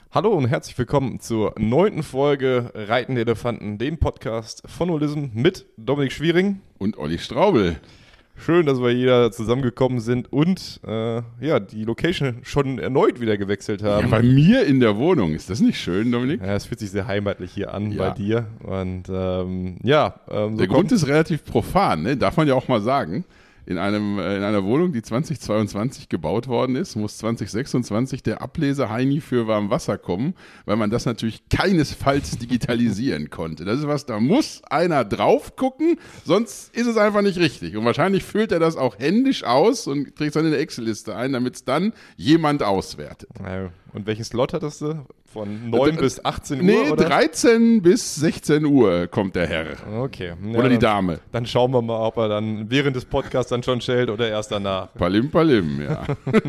Hallo und herzlich willkommen zur 9. Folge Reitende Elefanten, dem Podcast von Holism mit Dominik Schwiering und Olli Straubel. Schön, dass wir hier zusammengekommen sind und die Location schon erneut wieder gewechselt haben. Ja, bei mir in der Wohnung. Ist das nicht schön, Dominik? Ja, es fühlt sich sehr heimatlich hier an Ja. bei dir. Und Der Grund ist relativ profan, ne? Darf man ja auch mal sagen. In einer Wohnung, die 2022 gebaut worden ist, muss 2026 der Ableseheini für Warmwasser kommen, weil man das natürlich keinesfalls digitalisieren konnte. Das ist was, da muss einer drauf gucken, sonst ist es einfach nicht richtig. Und wahrscheinlich füllt er das auch händisch aus und trägt es dann in eine Excel-Liste ein, damit es dann jemand auswertet. Und welchen Slot hattest du? Von 9 bis 18 Uhr? Nee, oder? 13 bis 16 Uhr kommt der Herr. Okay. Ja, Oder die Dame. Dann schauen wir mal, ob er dann während des Podcasts dann schon stellt oder erst danach. Palim, palim, ja.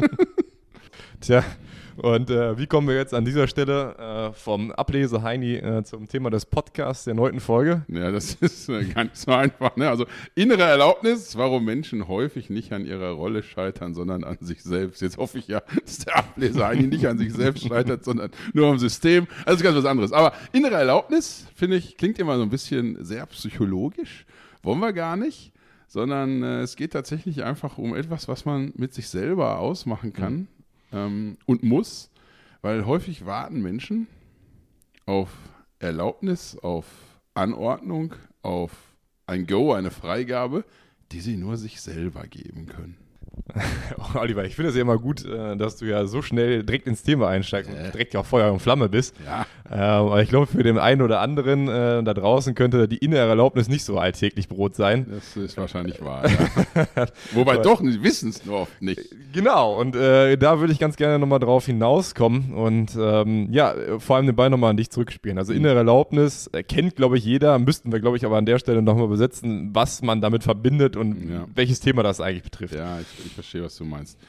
Tja, und wie kommen wir jetzt an dieser Stelle vom Ablese-Heini zum Thema des Podcasts der 9. Folge? Ja, das ist gar nicht so einfach. Ne? Also innere Erlaubnis, warum Menschen häufig nicht an ihrer Rolle scheitern, sondern an sich selbst. Jetzt hoffe ich ja, dass der Ableser eigentlich nicht an sich selbst scheitert, sondern nur am System. Also das ist ganz was anderes. Aber innere Erlaubnis, finde ich, klingt immer so ein bisschen sehr psychologisch. Wollen wir gar nicht. Sondern es geht tatsächlich einfach um etwas, was man mit sich selber ausmachen kann. Und muss, weil häufig warten Menschen auf Erlaubnis, auf Anordnung, auf ein Go, eine Freigabe, die sie nur sich selber geben können. Oliver, ich finde es ja immer gut, dass du ja so schnell direkt ins Thema einsteigst und direkt ja auf Feuer und Flamme bist. Ja. Aber ich glaube, für den einen oder anderen da draußen könnte die innere Erlaubnis nicht so alltäglich Brot sein. Das ist wahrscheinlich wahr, ja. Wobei doch, die wissen es nur oft nicht. Genau, und da würde ich ganz gerne nochmal drauf hinauskommen und vor allem den Ball nochmal an dich zurückspielen. Also innere Erlaubnis kennt, glaube ich, jeder, müssten wir, glaube ich, aber an der Stelle nochmal besetzen, was man damit verbindet und welches Thema das eigentlich betrifft. Ja, ich verstehe, was du meinst.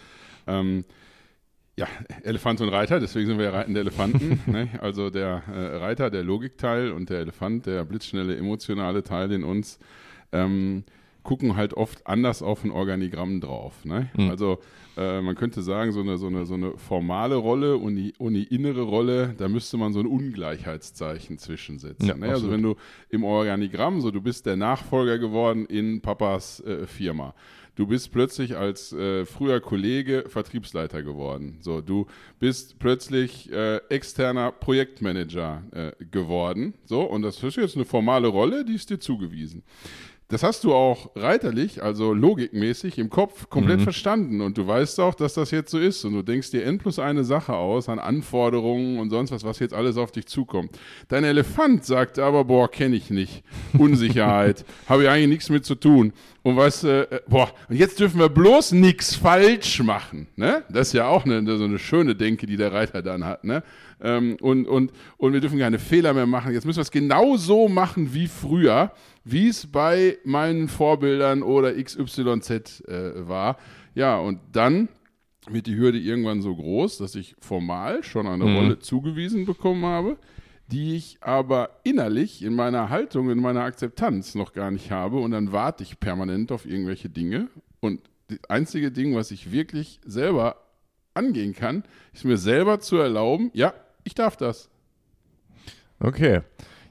Elefant und Reiter, deswegen sind wir ja reitende Elefanten. Ne? Also der Reiter, der Logikteil und der Elefant, der blitzschnelle emotionale Teil in uns, gucken halt oft anders auf ein Organigramm drauf. Ne? Also man könnte sagen, so eine formale Rolle und die innere Rolle, da müsste man so ein Ungleichheitszeichen zwischensetzen. Ja, ne? Also wenn du im Organigramm, so du bist der Nachfolger geworden in Papas Firma. Du bist plötzlich als früher Kollege Vertriebsleiter geworden. So, du bist plötzlich externer Projektmanager geworden. So, und das ist jetzt eine formale Rolle, die ist dir zugewiesen. Das hast du auch reiterlich, also logikmäßig im Kopf komplett verstanden und du weißt auch, dass das jetzt so ist und du denkst dir N+1 Sache aus an Anforderungen und sonst was jetzt alles auf dich zukommt. Dein Elefant sagt aber, kenne ich nicht, Unsicherheit, habe ich eigentlich nichts mit zu tun und weißt du, und jetzt dürfen wir bloß nichts falsch machen, ne? Das ist ja auch so eine schöne Denke, die der Reiter dann hat, ne? Und wir dürfen keine Fehler mehr machen, jetzt müssen wir es genau so machen wie früher, wie es bei meinen Vorbildern oder XYZ war. Ja, und dann wird die Hürde irgendwann so groß, dass ich formal schon eine Rolle zugewiesen bekommen habe, die ich aber innerlich in meiner Haltung, in meiner Akzeptanz noch gar nicht habe. Und dann warte ich permanent auf irgendwelche Dinge. Und das einzige Ding, was ich wirklich selber angehen kann, ist mir selber zu erlauben, ja, ich darf das. Okay.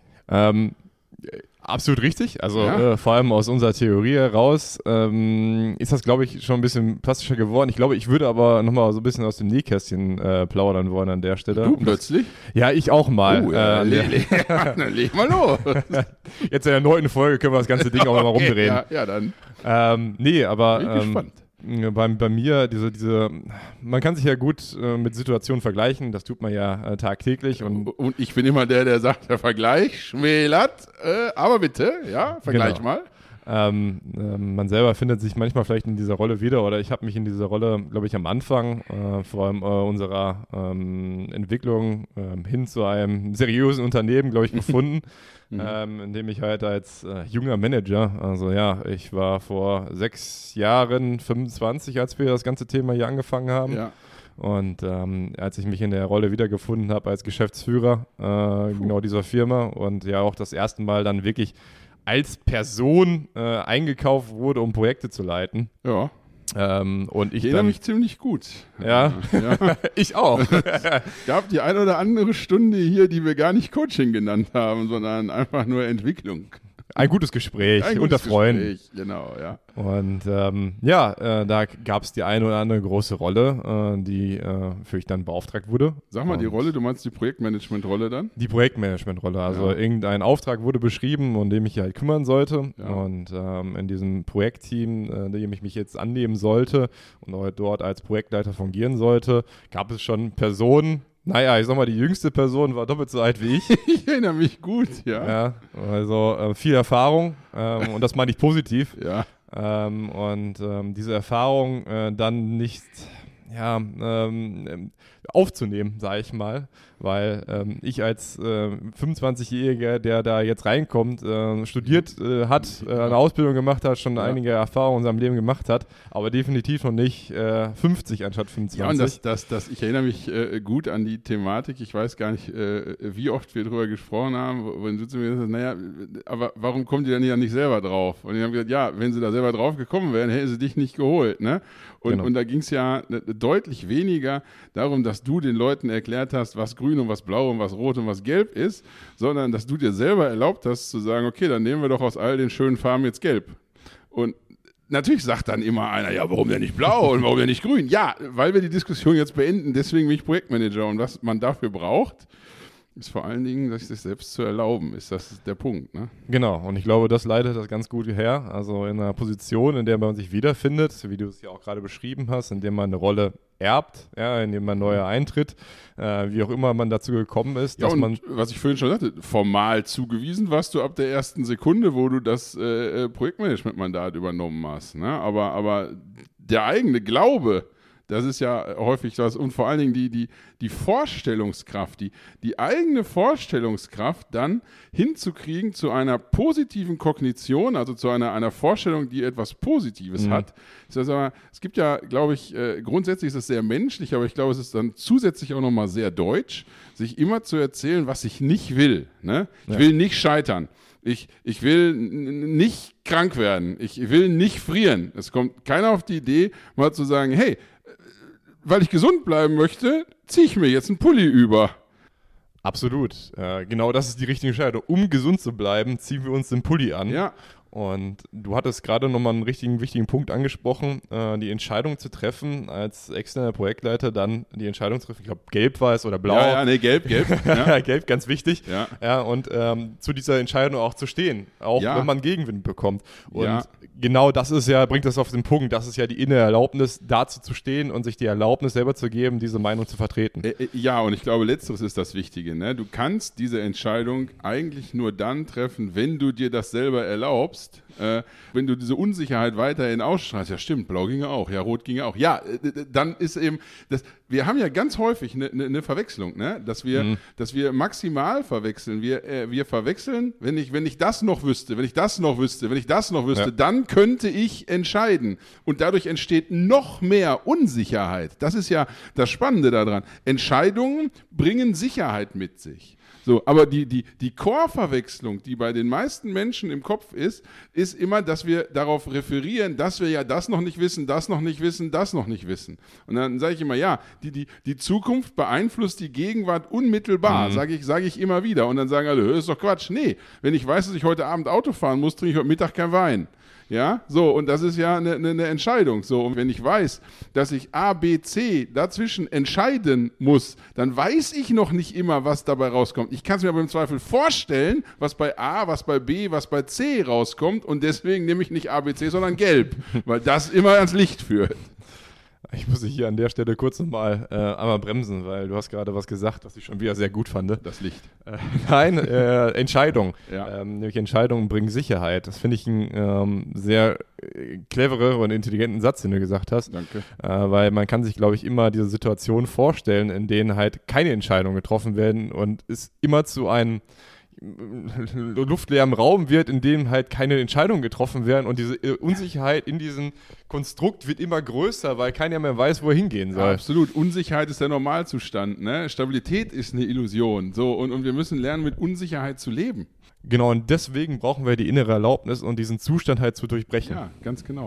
Absolut richtig. Also vor allem aus unserer Theorie heraus ist das, glaube ich, schon ein bisschen plastischer geworden. Ich glaube, ich würde aber nochmal so ein bisschen aus dem Nähkästchen plaudern wollen an der Stelle. Du plötzlich? Ja, ich auch mal. Oh, leg mal los. Jetzt in der 9. Folge können wir das ganze Ding auch mal rumdrehen. Ja, dann. Aber bin gespannt. Bei mir, man kann sich ja gut mit Situationen vergleichen, das tut man ja tagtäglich. Und ich bin immer der sagt, der Vergleich schmälert, aber bitte, ja, vergleich mal. Man selber findet sich manchmal vielleicht in dieser Rolle wieder oder ich habe mich in dieser Rolle, glaube ich, am Anfang vor allem unserer Entwicklung hin zu einem seriösen Unternehmen, glaube ich, gefunden, in dem ich halt als junger Manager, also ja, ich war vor 6 Jahren 25, als wir das ganze Thema hier angefangen haben. Ja. Und als ich mich in der Rolle wiedergefunden habe als Geschäftsführer genau dieser Firma und ja auch das erste Mal dann wirklich als Person eingekauft wurde, um Projekte zu leiten. Ja. Und ich erinnere dann, mich ziemlich gut. Ja, ich auch. Es gab die eine oder andere Stunde hier, die wir gar nicht Coaching genannt haben, sondern einfach nur Entwicklung. Ein gutes Gespräch unter Freunden. Genau, ja. Und da gab es die eine oder andere große Rolle, die für ich dann beauftragt wurde. Sag mal die Rolle, du meinst die Projektmanagement-Rolle dann? Die Projektmanagement-Rolle, also irgendein Auftrag wurde beschrieben, um den ich mich halt kümmern sollte. Ja. Und in diesem Projektteam, dem ich mich jetzt annehmen sollte und dort als Projektleiter fungieren sollte, gab es schon Personen. Naja, ich sag mal, die jüngste Person war doppelt so alt wie ich. Ich erinnere mich gut, ja. Ja, also viel Erfahrung und das meine ich positiv. Ja. Diese Erfahrung dann nicht aufzunehmen, sage ich mal, weil ich als 25-Jähriger, der da jetzt reinkommt, studiert hat, eine Ausbildung gemacht hat, schon einige Erfahrungen in seinem Leben gemacht hat, aber definitiv noch nicht 50 anstatt 25. Ja, und ich erinnere mich gut an die Thematik, ich weiß gar nicht, wie oft wir darüber gesprochen haben, wenn du zu mir gesagt hast, naja, aber warum kommt ihr denn ja nicht selber drauf? Und die haben gesagt, ja, wenn sie da selber drauf gekommen wären, hätten sie dich nicht geholt, ne? Und da ging es ja deutlich weniger darum, dass du den Leuten erklärt hast, was grün und was blau und was rot und was gelb ist, sondern dass du dir selber erlaubt hast zu sagen, okay, dann nehmen wir doch aus all den schönen Farben jetzt gelb. Und natürlich sagt dann immer einer, ja, warum denn nicht blau und warum denn nicht grün? Ja, weil wir die Diskussion jetzt beenden, deswegen bin ich Projektmanager und was man dafür braucht, ist vor allen Dingen, sich das selbst zu erlauben, ist das der Punkt, ne? Genau, und ich glaube, das leitet das ganz gut her. Also in einer Position, in der man sich wiederfindet, wie du es ja auch gerade beschrieben hast, in der man eine Rolle erbt, in der man neu eintritt, wie auch immer man dazu gekommen ist. Ja, und was ich vorhin schon sagte, formal zugewiesen warst du ab der ersten Sekunde, wo du das Projektmanagement-Mandat übernommen hast, ne? Aber der eigene Glaube, das ist ja häufig das, und vor allen Dingen die Vorstellungskraft, die eigene Vorstellungskraft dann hinzukriegen zu einer positiven Kognition, also zu einer Vorstellung, die etwas Positives hat. Das heißt, es gibt ja, glaube ich, grundsätzlich ist es sehr menschlich, aber ich glaube, es ist dann zusätzlich auch nochmal sehr deutsch, sich immer zu erzählen, was ich nicht will. Ne? Ich will nicht scheitern. Ich will nicht krank werden. Ich will nicht frieren. Es kommt keiner auf die Idee, mal zu sagen, hey, weil ich gesund bleiben möchte, ziehe ich mir jetzt einen Pulli über. Absolut. Genau das ist die richtige Entscheidung. Um gesund zu bleiben, ziehen wir uns den Pulli an. Ja. Und du hattest gerade nochmal einen wichtigen Punkt angesprochen, die Entscheidung zu treffen, als externer Projektleiter dann die Entscheidung zu treffen, ich glaube gelb war es oder blau. Gelb. Ja. Gelb, ganz wichtig. Ja, und zu dieser Entscheidung auch zu stehen, auch wenn man Gegenwind bekommt. Und genau das ist bringt das auf den Punkt, das ist ja die innere Erlaubnis, dazu zu stehen und sich die Erlaubnis selber zu geben, diese Meinung zu vertreten. Ja, und ich glaube, letzteres ist das Wichtige. Ne? Du kannst diese Entscheidung eigentlich nur dann treffen, wenn du dir das selber erlaubst. Wenn du diese Unsicherheit weiterhin ausstrahlst, ja stimmt, blau ginge auch, ja rot ginge auch, ja, dann ist eben, wir haben ja ganz häufig eine Verwechslung, ne? dass wir maximal verwechseln, wir verwechseln, wenn ich das noch wüsste, dann könnte ich entscheiden und dadurch entsteht noch mehr Unsicherheit, das ist ja das Spannende daran, Entscheidungen bringen Sicherheit mit sich. So, aber die Core-Verwechslung, die bei den meisten Menschen im Kopf ist immer, dass wir darauf referieren, dass wir ja das noch nicht wissen, das noch nicht wissen, das noch nicht wissen. Und dann sage ich immer, ja, die Zukunft beeinflusst die Gegenwart unmittelbar, sage ich immer wieder. Und dann sagen alle, das ist doch Quatsch. Nee, wenn ich weiß, dass ich heute Abend Auto fahren muss, trinke ich heute Mittag kein Wein. Ja, so, und das ist ja eine Entscheidung. So, und wenn ich weiß, dass ich A, B, C dazwischen entscheiden muss, dann weiß ich noch nicht immer, was dabei rauskommt. Ich kann es mir aber im Zweifel vorstellen, was bei A, was bei B, was bei C rauskommt und deswegen nehme ich nicht A, B, C, sondern gelb, weil das immer ans Licht führt. Ich muss dich hier an der Stelle kurz nochmal einmal bremsen, weil du hast gerade was gesagt, was ich schon wieder sehr gut fand. Das Licht. Nein, Entscheidung. Ja. Nämlich Entscheidungen bringen Sicherheit. Das finde ich einen sehr cleveren und intelligenten Satz, den du gesagt hast. Danke. Weil man kann sich, glaube ich, immer diese Situation vorstellen, in denen halt keine Entscheidungen getroffen werden und es immer zu einem luftleeren Raum wird, in dem halt keine Entscheidungen getroffen werden und diese Unsicherheit in diesem Konstrukt wird immer größer, weil keiner mehr weiß, wo er hingehen soll. Ja, absolut. Unsicherheit ist der Normalzustand. Ne? Stabilität ist eine Illusion. So, und wir müssen lernen, mit Unsicherheit zu leben. Genau, und deswegen brauchen wir die innere Erlaubnis und diesen Zustand halt zu durchbrechen. Ja, ganz genau.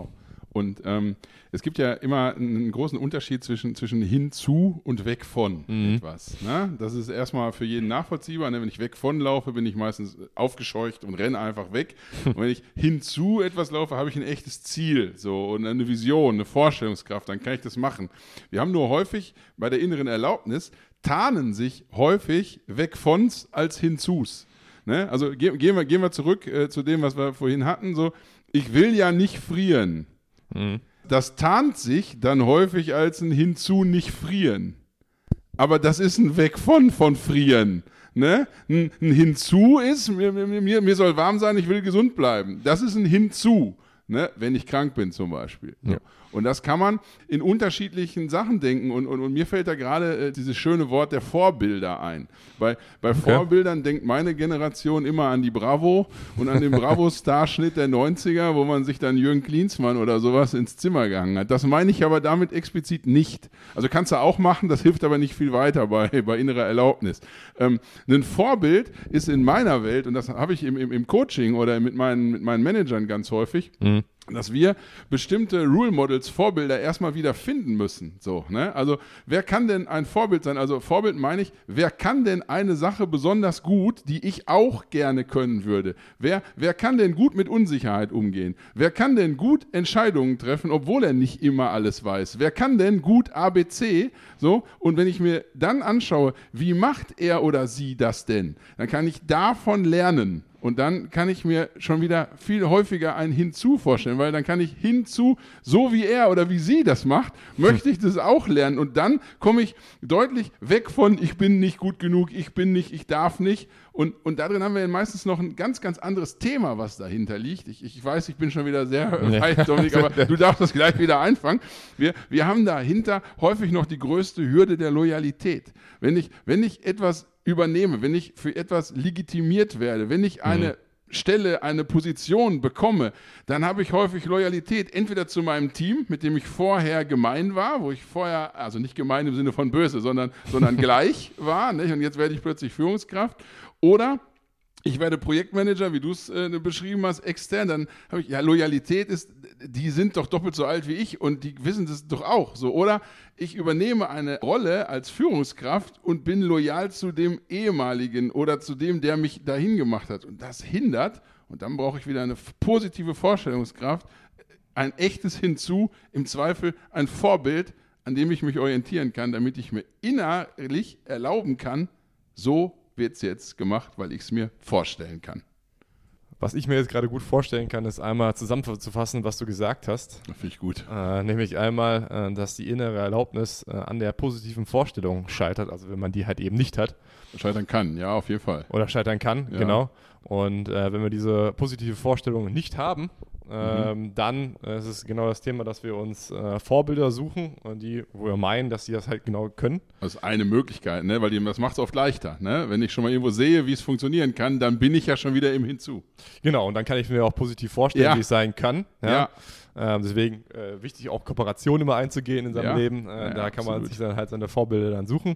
Und es gibt ja immer einen großen Unterschied zwischen hinzu und weg von etwas. Ne? Das ist erstmal für jeden nachvollziehbar. Ne? Wenn ich weg von laufe, bin ich meistens aufgescheucht und renne einfach weg. Und wenn ich hinzu etwas laufe, habe ich ein echtes Ziel so, und eine Vision, eine Vorstellungskraft, dann kann ich das machen. Wir haben nur häufig bei der inneren Erlaubnis, tarnen sich häufig weg vons als hinzus. Ne? Also gehen wir zurück zu dem, was wir vorhin hatten. So, ich will ja nicht frieren. Das tarnt sich dann häufig als ein hinzu nicht frieren. Aber das ist ein Weg von frieren. Ne? Ein hinzu ist, mir soll warm sein, ich will gesund bleiben. Das ist ein hinzu, ne? Wenn ich krank bin zum Beispiel. Ja. Und das kann man in unterschiedlichen Sachen denken. Und mir fällt da gerade dieses schöne Wort der Vorbilder ein. Bei Vorbildern denkt meine Generation immer an die Bravo und an den Bravo-Starschnitt der 90er, wo man sich dann Jürgen Klinsmann oder sowas ins Zimmer gehangen hat. Das meine ich aber damit explizit nicht. Also kannst du auch machen, das hilft aber nicht viel weiter bei innerer Erlaubnis. Ein Vorbild ist in meiner Welt, und das habe ich im Coaching oder mit meinen Managern ganz häufig, dass wir bestimmte Role Models, Vorbilder erstmal wieder finden müssen. So, ne? Also wer kann denn ein Vorbild sein? Also Vorbild meine ich, wer kann denn eine Sache besonders gut, die ich auch gerne können würde? Wer kann denn gut mit Unsicherheit umgehen? Wer kann denn gut Entscheidungen treffen, obwohl er nicht immer alles weiß? Wer kann denn gut ABC? So, und wenn ich mir dann anschaue, wie macht er oder sie das denn? Dann kann ich davon lernen. Und dann kann ich mir schon wieder viel häufiger ein Hinzu vorstellen, weil dann kann ich hinzu, so wie er oder wie sie das macht, möchte ich das auch lernen. Und dann komme ich deutlich weg von, ich bin nicht gut genug, ich bin nicht, ich darf nicht. Und darin haben wir meistens noch ein ganz, ganz anderes Thema, was dahinter liegt. Ich weiß, ich bin schon wieder sehr weit, Dominik, aber du darfst das gleich wieder einfangen. Wir haben dahinter häufig noch die größte Hürde der Loyalität. Wenn ich etwas übernehme, wenn ich für etwas legitimiert werde, wenn ich eine Stelle, eine Position bekomme, dann habe ich häufig Loyalität entweder zu meinem Team, mit dem ich vorher gemein war, wo ich vorher, also nicht gemein im Sinne von böse, sondern gleich war, nicht? Und jetzt werde ich plötzlich Führungskraft, oder ich werde Projektmanager, wie du es beschrieben hast, extern, dann habe ich, ja, Loyalität ist, die sind doch doppelt so alt wie ich und die wissen das doch auch so. Oder ich übernehme eine Rolle als Führungskraft und bin loyal zu dem ehemaligen oder zu dem, der mich dahin gemacht hat. Und das hindert, und dann brauche ich wieder eine positive Vorstellungskraft, ein echtes Hinzu, im Zweifel ein Vorbild, an dem ich mich orientieren kann, damit ich mir innerlich erlauben kann, so wird es jetzt gemacht, weil ich es mir vorstellen kann. Was ich mir jetzt gerade gut vorstellen kann, ist einmal zusammenzufassen, was du gesagt hast. Das finde ich gut. Nämlich einmal, dass die innere Erlaubnis an der positiven Vorstellung scheitert, also wenn man die halt eben nicht hat. Scheitern kann, ja, auf jeden Fall. Oder scheitern kann, ja. Genau. Und wenn wir diese positive Vorstellung nicht haben, dann ist es genau das Thema, dass wir uns Vorbilder suchen, wo wir meinen, dass sie das halt genau können. Das ist eine Möglichkeit, ne? Weil das macht es oft leichter. Ne? Wenn ich schon mal irgendwo sehe, wie es funktionieren kann, dann bin ich ja schon wieder im Hinzu. Genau, und dann kann ich mir auch positiv vorstellen, wie es sein kann. Ja. Deswegen wichtig, auch Kooperation immer einzugehen in seinem Leben. Da kann man sich dann halt seine Vorbilder dann suchen.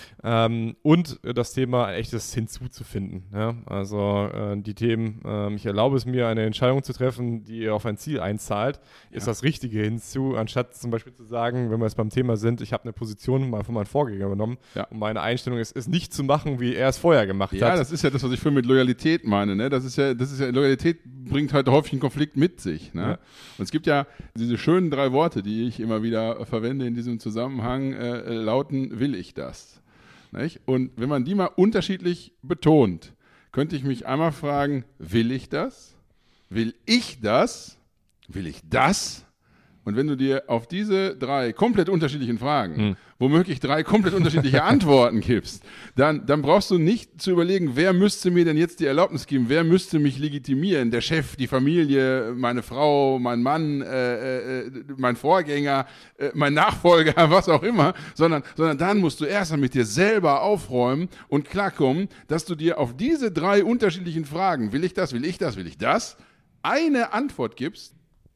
Und das Thema ein echtes hinzuzufinden. Ja? Also die Themen, ich erlaube es mir, eine Entscheidung zu treffen, die auf ein Ziel einzahlt, ist das Richtige hinzu, anstatt zum Beispiel zu sagen, wenn wir jetzt beim Thema sind, ich habe eine Position mal von meinem Vorgänger übernommen und meine Einstellung ist, es nicht zu machen, wie er es vorher gemacht hat. Ja, das ist ja das, was ich mit Loyalität meine. Ne? Das ist ja, Loyalität bringt halt häufig einen Konflikt mit sich. Ne? Ja. Und es gibt ja diese schönen 3 Worte, die ich immer wieder verwende in diesem Zusammenhang, lauten, will ich das? Nicht? Und wenn man die mal unterschiedlich betont, könnte ich mich einmal fragen, will ich das? Will ich das? Will ich das? Und wenn du dir auf diese 3 komplett unterschiedlichen Fragen womöglich 3 komplett unterschiedliche Antworten gibst, dann brauchst du nicht zu überlegen, wer müsste mir denn jetzt die Erlaubnis geben, wer müsste mich legitimieren, der Chef, die Familie, meine Frau, mein Mann, mein Vorgänger, mein Nachfolger, was auch immer, sondern dann musst du erst mal mit dir selber aufräumen und klarkommen, dass du dir auf diese 3 unterschiedlichen Fragen, will ich das, will ich das, will ich das, eine Antwort gibst,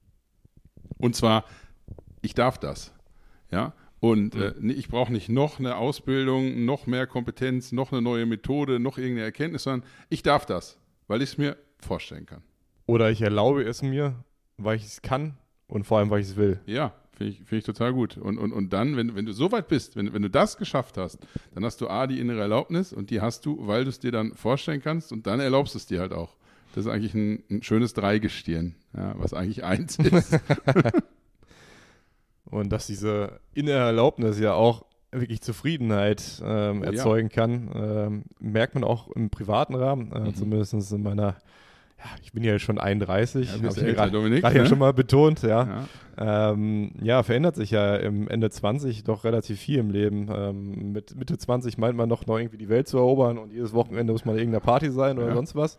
und zwar, ich darf das. Ja? Und ich brauche nicht noch eine Ausbildung, noch mehr Kompetenz, noch eine neue Methode, noch irgendeine Erkenntnis, sondern ich darf das, weil ich es mir vorstellen kann. Oder ich erlaube es mir, weil ich es kann und vor allem, weil ich es will. Ja, finde ich total gut. Und dann, wenn du so weit bist, wenn du das geschafft hast, dann hast du die innere Erlaubnis und die hast du, weil du es dir dann vorstellen kannst und dann erlaubst du es dir halt auch. Das ist eigentlich ein schönes Dreigestirn, ja, was eigentlich eins ist. Und dass diese innere Erlaubnis ja auch wirklich Zufriedenheit erzeugen kann, merkt man auch im privaten Rahmen, zumindest in meiner, ich bin ja schon 31, ja, habe ich gerade ja schon mal betont, verändert sich ja im Ende 20 doch relativ viel im Leben. Mit Mitte 20 meint man noch irgendwie die Welt zu erobern und jedes Wochenende muss man in irgendeiner Party sein oder sonst was.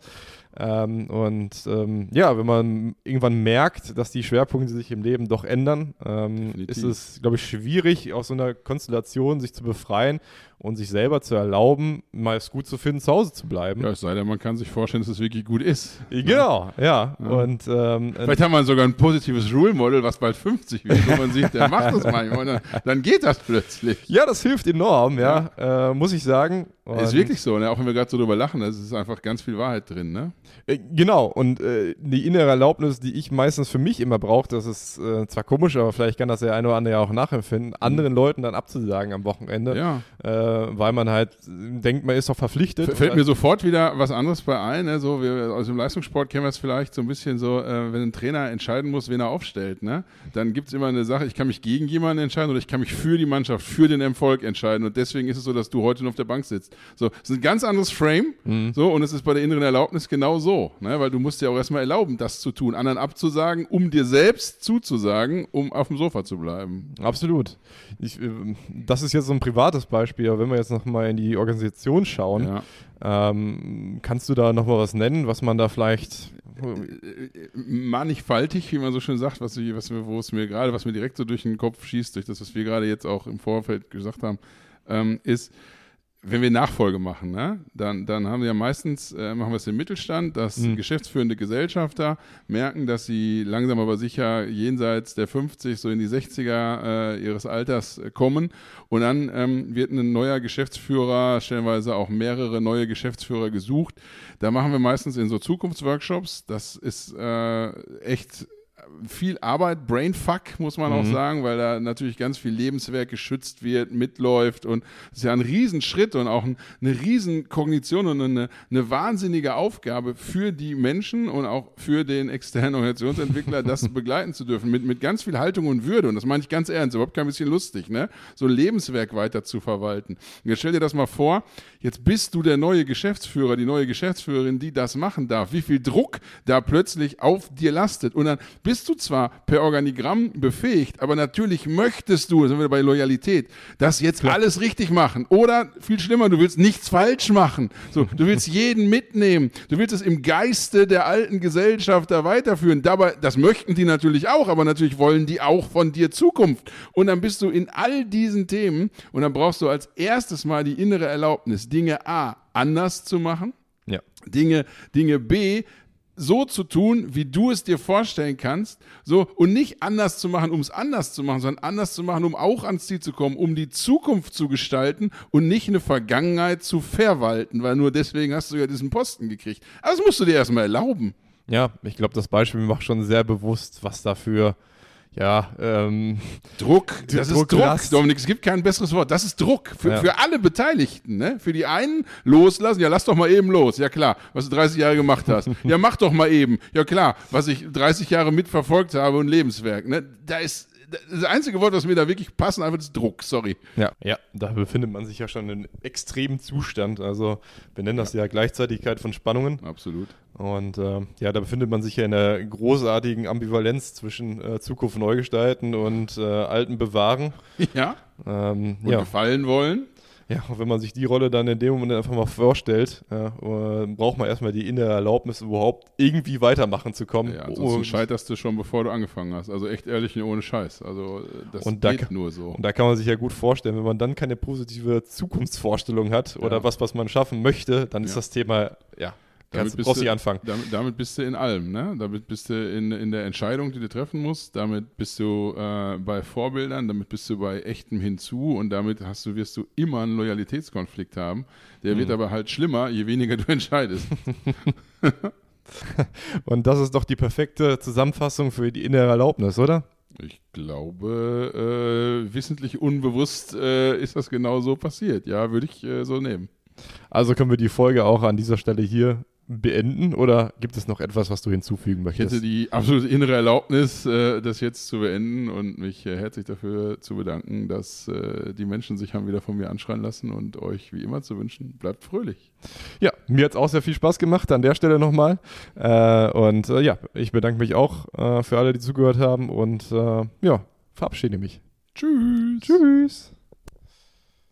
Wenn man irgendwann merkt, dass die Schwerpunkte sich im Leben doch ändern, ist es, glaube ich, schwierig, aus so einer Konstellation sich zu befreien und sich selber zu erlauben, mal es gut zu finden, zu Hause zu bleiben. Ja, es sei denn, man kann sich vorstellen, dass es wirklich gut ist. Genau, ja. Und, vielleicht haben wir sogar ein positives Role Model, was bald 50 wird, wo man sieht, der macht das manchmal und dann geht das plötzlich. Ja, das hilft enorm, muss ich sagen. Ist wirklich so, ne? Auch wenn wir gerade so drüber lachen, da ist einfach ganz viel Wahrheit drin, ne? Genau, und die innere Erlaubnis, die ich meistens für mich immer brauche, das ist zwar komisch, aber vielleicht kann das der eine oder andere ja auch nachempfinden, anderen Leuten dann abzusagen am Wochenende, weil man halt denkt, man ist doch verpflichtet. Fällt mir sofort wieder was anderes bei ein, ne? So, aus dem Leistungssport kennen wir es vielleicht so ein bisschen so, wenn ein Trainer entscheiden muss, wen er aufstellt, ne? Dann gibt es immer eine Sache, ich kann mich gegen jemanden entscheiden oder ich kann mich für die Mannschaft, für den Erfolg entscheiden und deswegen ist es so, dass du heute nur auf der Bank sitzt. So, es ist ein ganz anderes Frame, so, und es ist bei der inneren Erlaubnis genau so, ne? Weil du musst dir auch erstmal erlauben, das zu tun, anderen abzusagen, um dir selbst zuzusagen, um auf dem Sofa zu bleiben. Absolut. Das ist jetzt so ein privates Beispiel, aber wenn wir jetzt nochmal in die Organisation schauen, kannst du da nochmal was nennen, was man da vielleicht... Mannigfaltig, wie man so schön sagt, was mir direkt so durch den Kopf schießt, durch das, was wir gerade jetzt auch im Vorfeld gesagt haben, ist, wenn wir Nachfolge machen, ne, dann haben wir ja meistens, machen wir es im Mittelstand, dass geschäftsführende Gesellschafter merken, dass sie langsam aber sicher jenseits der 50, so in die 60er ihres Alters kommen und dann wird ein neuer Geschäftsführer, stellenweise auch mehrere neue Geschäftsführer gesucht. Da machen wir meistens in so Zukunftsworkshops, das ist echt viel Arbeit, Brainfuck, muss man auch sagen, weil da natürlich ganz viel Lebenswerk geschützt wird, mitläuft und es ist ja ein Riesenschritt und auch eine Riesenkognition und eine wahnsinnige Aufgabe für die Menschen und auch für den externen Organisationsentwickler, das begleiten zu dürfen, mit ganz viel Haltung und Würde und das meine ich ganz ernst, überhaupt kein bisschen lustig, ne? So ein Lebenswerk weiter zu verwalten. Und jetzt stell dir das mal vor, jetzt bist du der neue Geschäftsführer, die neue Geschäftsführerin, die das machen darf, wie viel Druck da plötzlich auf dir lastet und dann bist du zwar per Organigramm befähigt, aber natürlich möchtest du, sind wir bei Loyalität, das jetzt alles richtig machen. Oder viel schlimmer, du willst nichts falsch machen. So, du willst jeden mitnehmen. Du willst es im Geiste der alten Gesellschaft da weiterführen. Dabei, das möchten die natürlich auch, aber natürlich wollen die auch von dir Zukunft. Und dann bist du in all diesen Themen und dann brauchst du als erstes mal die innere Erlaubnis, Dinge A, anders zu machen. Ja. Dinge B, so zu tun, wie du es dir vorstellen kannst, so, und nicht anders zu machen, um es anders zu machen, sondern anders zu machen, um auch ans Ziel zu kommen, um die Zukunft zu gestalten und nicht eine Vergangenheit zu verwalten, weil nur deswegen hast du ja diesen Posten gekriegt. Aber das musst du dir erstmal erlauben. Ja, ich glaube, das Beispiel macht schon sehr bewusst, was dafür Druck, das ist Druck, Last. Dominik, es gibt kein besseres Wort, das ist Druck für alle Beteiligten, ne? Für die einen loslassen, ja lass doch mal eben los, ja klar, was du 30 Jahre gemacht hast, ja mach doch mal eben, ja klar, was ich 30 Jahre mitverfolgt habe und Lebenswerk, ne? Da ist das einzige Wort, was mir da wirklich passt, einfach ist Druck, sorry. Ja, da befindet man sich ja schon in einem extremen Zustand. Also wir nennen das ja Gleichzeitigkeit von Spannungen. Absolut. Und da befindet man sich ja in einer großartigen Ambivalenz zwischen Zukunft neu gestalten und alten bewahren. Ja. Und gefallen wollen. Ja, und wenn man sich die Rolle dann in dem Moment einfach mal vorstellt, braucht man erstmal die innere Erlaubnis, überhaupt irgendwie weitermachen zu kommen. Ja, ansonsten scheiterst du schon, bevor du angefangen hast. Also echt ehrlich und ohne Scheiß. Also das geht nur so. Und da kann man sich ja gut vorstellen, wenn man dann keine positive Zukunftsvorstellung hat oder was man schaffen möchte, dann ist das Thema, brauchst du nicht anfangen. Damit bist du in allem, ne? Damit bist du in der Entscheidung, die du treffen musst. Damit bist du bei Vorbildern, damit bist du bei echtem Hinzu und damit wirst du immer einen Loyalitätskonflikt haben. Der wird aber halt schlimmer, je weniger du entscheidest. Und das ist doch die perfekte Zusammenfassung für die innere Erlaubnis, oder? Ich glaube, wissentlich unbewusst ist das genau so passiert. Ja, würde ich so nehmen. Also können wir die Folge auch an dieser Stelle hier beenden oder gibt es noch etwas, was du hinzufügen Ich möchtest? hätte die absolute innere Erlaubnis, das jetzt zu beenden und mich herzlich dafür zu bedanken, dass die Menschen sich haben wieder von mir anschreien lassen und euch wie immer zu wünschen, bleibt fröhlich. Ja, mir hat es auch sehr viel Spaß gemacht an der Stelle nochmal. Ich bedanke mich auch für alle, die zugehört haben und verabschiede mich. Tschüss. Tschüss.